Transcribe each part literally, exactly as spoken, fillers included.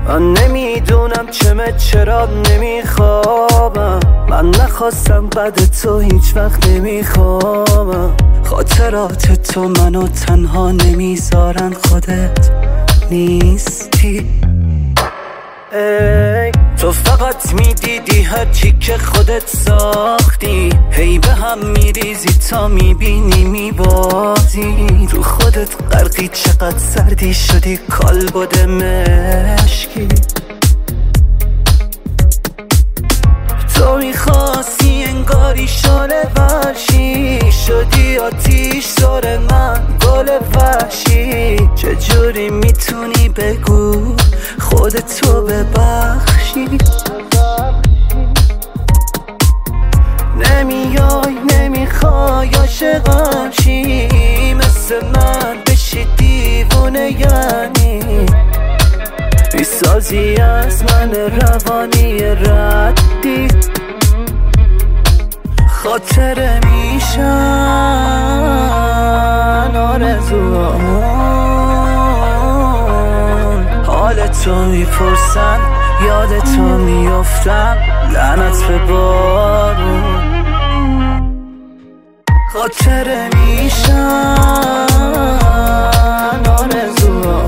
من نمیدونم چمه چرا نمیخوابم، من نخواستم بعد تو هیچ وقت نمیخوابم. خاطرات تو منو تنها نمیذارن، خودت نیستی. ای تو فقط میدیدی هرچی که خودت ساختی، هی به هم میریزی تا میبینی میبازی. رو خودت غرقی، چقدر سردی شدی کالبد مشکی. تو میخواستی انگاری شاله ورشی، شدی آتیش سر من گل وحشی. چجوری میتونی بگو خودتو ببخشی؟ نمیای نمیخوای عاشقم شی، مثل من بشی دیوونه یعنی. میسازی از من روانی ردی، خاطره میشن آرزوان. حالتو میپرسن یادتو میافتم، لعنت به بارون. خاطره میشن آرزوان،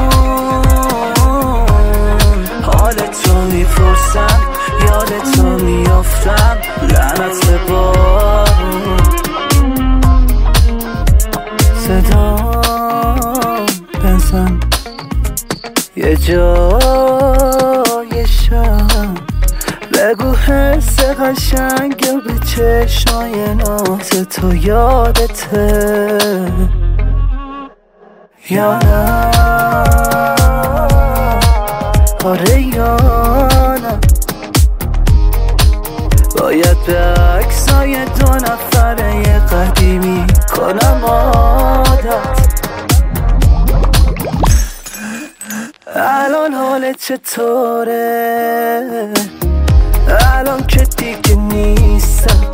حالتو میپرسن یادتو میافتم، لعنت به بارون. صدا بزن یه جای شب، بگو حس قشنگ و به چشمای ناز تو یادته یا نه؟ آره یا نه؟ باید به عکسای دو نفره قدیمی کنم عادت. الان حالت چطوره؟ الان که دیگه نیستم،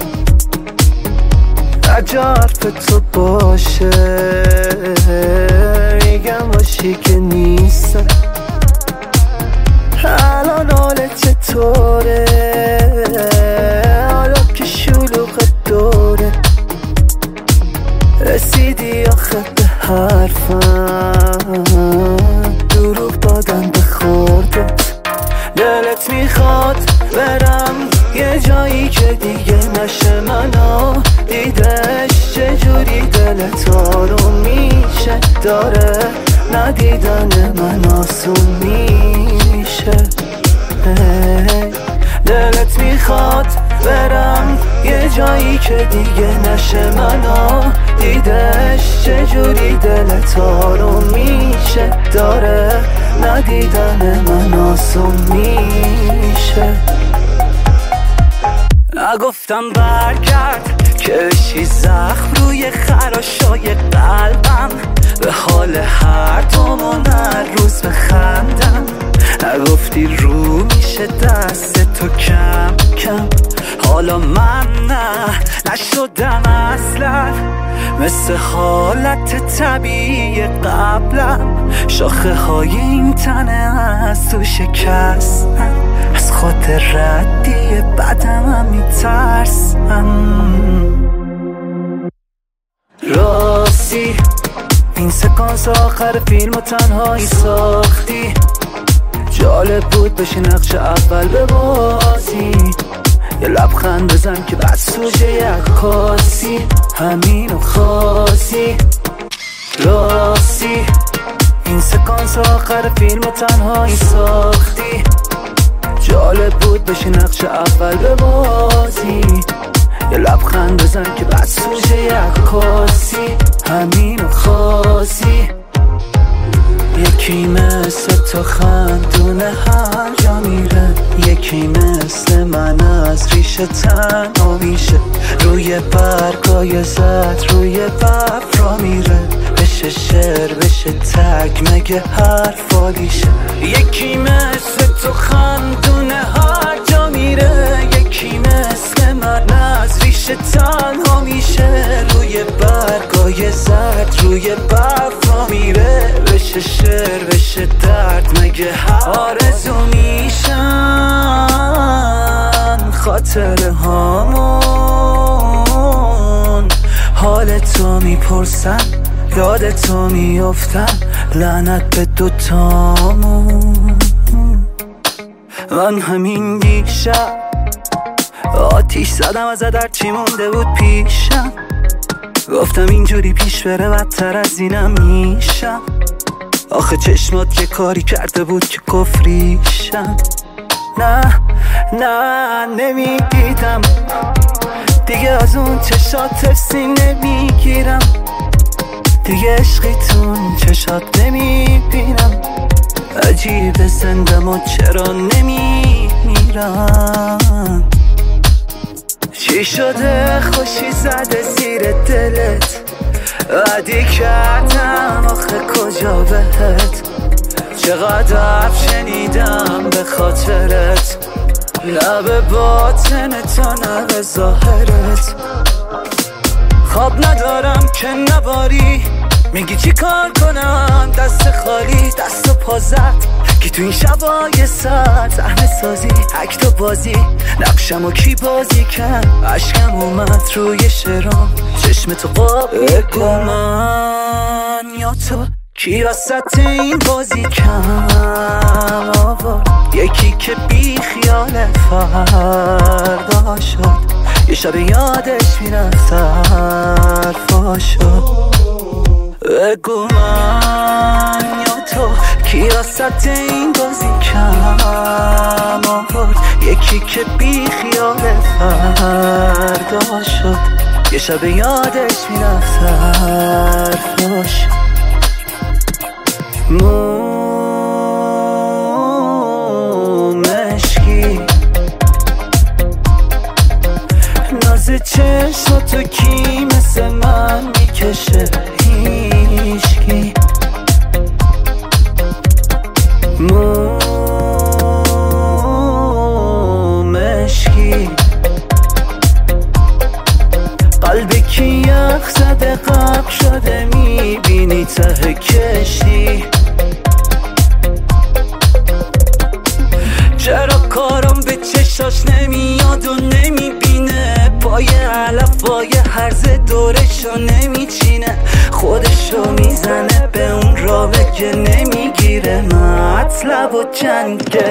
اگه حرف تو باشه میگم باشی که نیستم. الان حالت چطوره؟ حالا که شلوغ دوره، رسیدی آخه به حرفم، دروغ دادم به خوردت. دلت میخواد برم یه جایی که دیگه نشه منو دیدش، چجوری دلت آروم میشه؟ داره ندیدن من آسون میشه. دلت میخواد برم یه جایی که دیگه نشه منو دیدش، چجوری دلت آروم میشه؟ داره ندیدن من آسون میشه. نگفتم برگرد که بشی زخم روی خراشای قلبم، به حال هر دومون هر روز بخندم. نگفتی رو میشه دست تو کم کم، حالا من نه نشدم اصلا، مثل حالت طبیعی قبلم. شاخه های این تنه از تو شکستم، از خود ردی بدم هم میترسم. راستی این سکانس آخر فیلم و تنهایی ساختی، جالب بود بشی نقش اول ببازی. یه لبخند بزن که بعد سوژه عکاسی، همینو خواستی. راستی این سکانس آخر فیلم و تنهایی ساختی، جالب بود بشی نقش اول ببازی. یه لبخند بزن که بعد سوژه عکاسی، همینو خواستی. یکی مثل تو خندونه هر جا میره، یکی مثل من از ریشه تنها میشه. روی برگای زد روی بفرا میره، بشه شعر بشه تگ مگه حرفالیشه. یکی مثل تو خندونه هر جا میره، یکی مثل من از ریشه تنها میشه. روی برگای زد روی بفرا میره، بشه شعر بشه درد مگه دیگه آرزو میشن خاطره هامون، حال تو میپرسن یاد تو میافتم، لعنت به دوتامون. من همین دیشب آتیش زدم از در چی مونده بود پیشم، گفتم اینجوری پیش بره بدتر از اینم میشم. آخه چشمات که کاری کرده بود که کفریشم. نه نه نمیدیدم دیگه از اون چشات ترسی نمیگیرم، دیگه عشقیتون چشات نمیبینم. عجیب زندم و چرا نمیمیرم. چی شده خوشی زده زیر دلت، عادی کردم آخه کجا بهت، چقدر شنیدم به خاطرت، نه به باطن تو نه به ظاهرت. خواب ندارم که نباری، میگی چی کار کنم دست خالی دست و پا زد، کی تو این شبای سر صحنه سازی اکت و بازی، نقشمو کی بازی کرد، عشقم اومد روی شرام چشم تو قاب. بگو من یا تو کی وسط این بازی کم آورد، یکی که بی خیال فردا شد، یه شب یادش میرفت حرفا شد. بگو من یا تو کی وسط این بازی کم آورد، یکی که بی خیال فردا شد، یه شب یادش میرفت حرفا شد. مو مشکی ناز چشماتو کی مثل من میکشه، هیشکی. مو مشکی قلبی که یخ زده غرق شده، میبینی ته کشتی. چرا کارم به چشاش نمیاد و نمیبینه، پای علفای هرز دورشو نمیچینه، خودشو میزنه به اون رابه که نمیگیره مطلب و جنگه.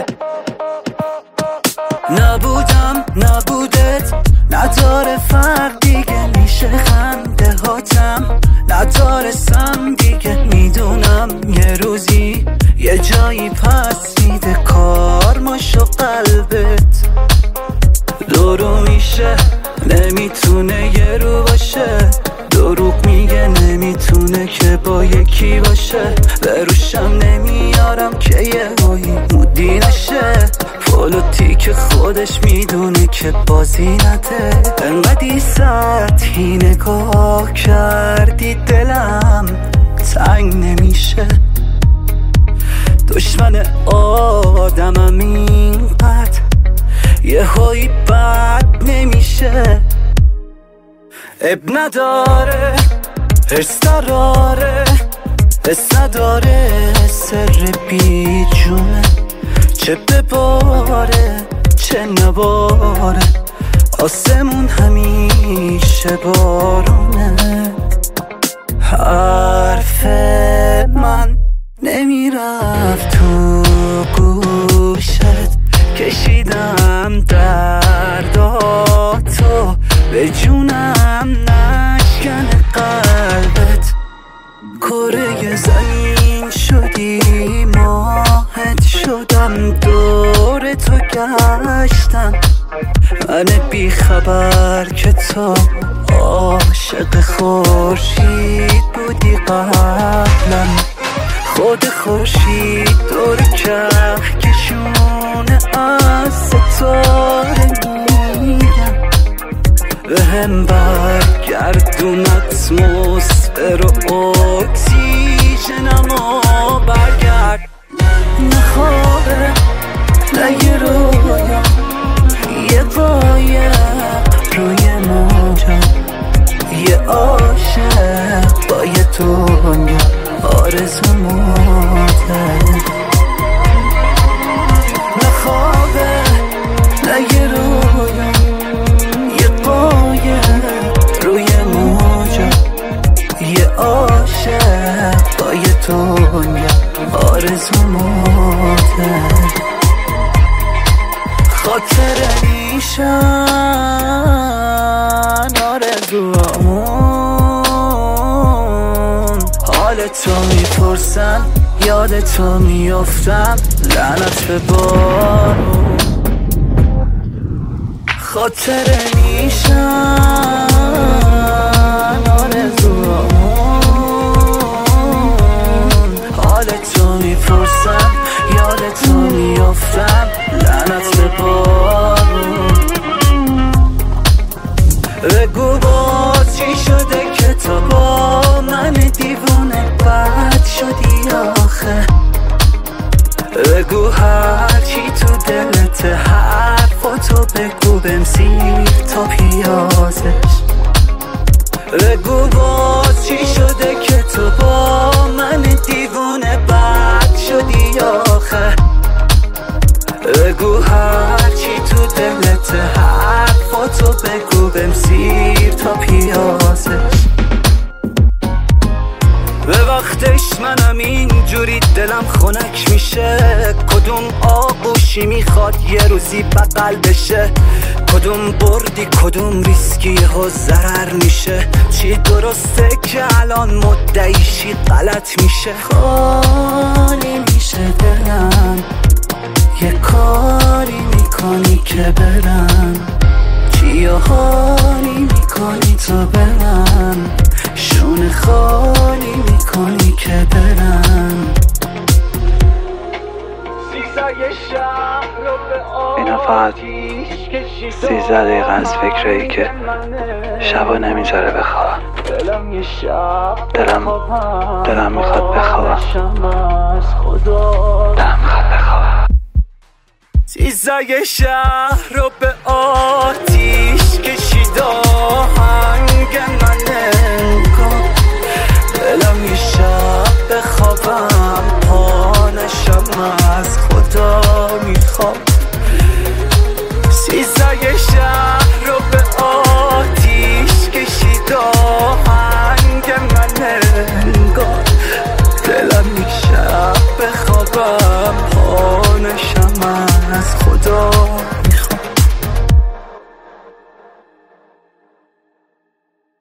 نبودم نبودت نداره فرق دیگه، میشه خنده هاتم ندارستم دیگه، میدونم یه روزی یه جایی پس میده کار ماشو قلبت، دورو میشه نمیتونه یه رو باشه، دروغ میگه نمیتونه که با یکی باشه، به روشم نمیارم که یه هایی مودی نشه، پولوتی که خودش میدونه که بازی نده. انقدی سطحی نگاه کردی دلم تنگ نمیشه، دشمن آدمم اینقدر یه هایی بد نمیشه. اب نداره حرص داره حس نداره، سر بی جونه، چه بباره چه نباره، آسمون همیشه بارونه. حرف من نمیرفت تو گوشت، کشیدم درداتو به جونم نشکن قلبت، کره زمین شدی ماهت شدم، دور تو گشتم، من بی خبر که تو عاشق خورشید بودی قبلم، خود خورشید دور کهکشونه از ستاره میرم، به هم برگردون اتمسفر و اکسیژنم و برگرد. نخوابه نه یه رویا، یه قایق روی موجا، یه عاشق با یه دنیا آرزو موته. دنیا آرزوماته، خاطر میشن آرزوامون. حال تو میپرسن یاد تو میافتم، لعنت به بارون. خاطر میشن آرزوامون. حال تو میپرسن یاد تو میافتم، لعنت به بارون. بگو باز چی شده که تو با من دیوونه بد شدی آخه. بگو هرچی تو دلت حرفاتو بگو بمسیر تا پیازش. بگو باز چی شده که تو با من دیوونه بد شدی آخه. بگو هرچی تو دلت حرفاتو بگو بمسیر تا پیازش. به وقتش منم اینجوری دلم خنک میشه، کدوم آغوشی میخواد یه روزی بغل بشه، کدوم بردی کدوم ریسکی ها ضرر میشه، چی درسته که الان مدعیشی غلط میشه. خالی میشه دلم، یه کاری میکنی که برم، چی حالی میکنی تو به من، شونه خالی میکنی که برم. اینا فقط سیزده دقیقه از فکرایی که شبا نمیذاره بخوابم. دلم دلم میخواد بخوابم، دلم میخواد بخوابم. چیزای شهر رو به آتیش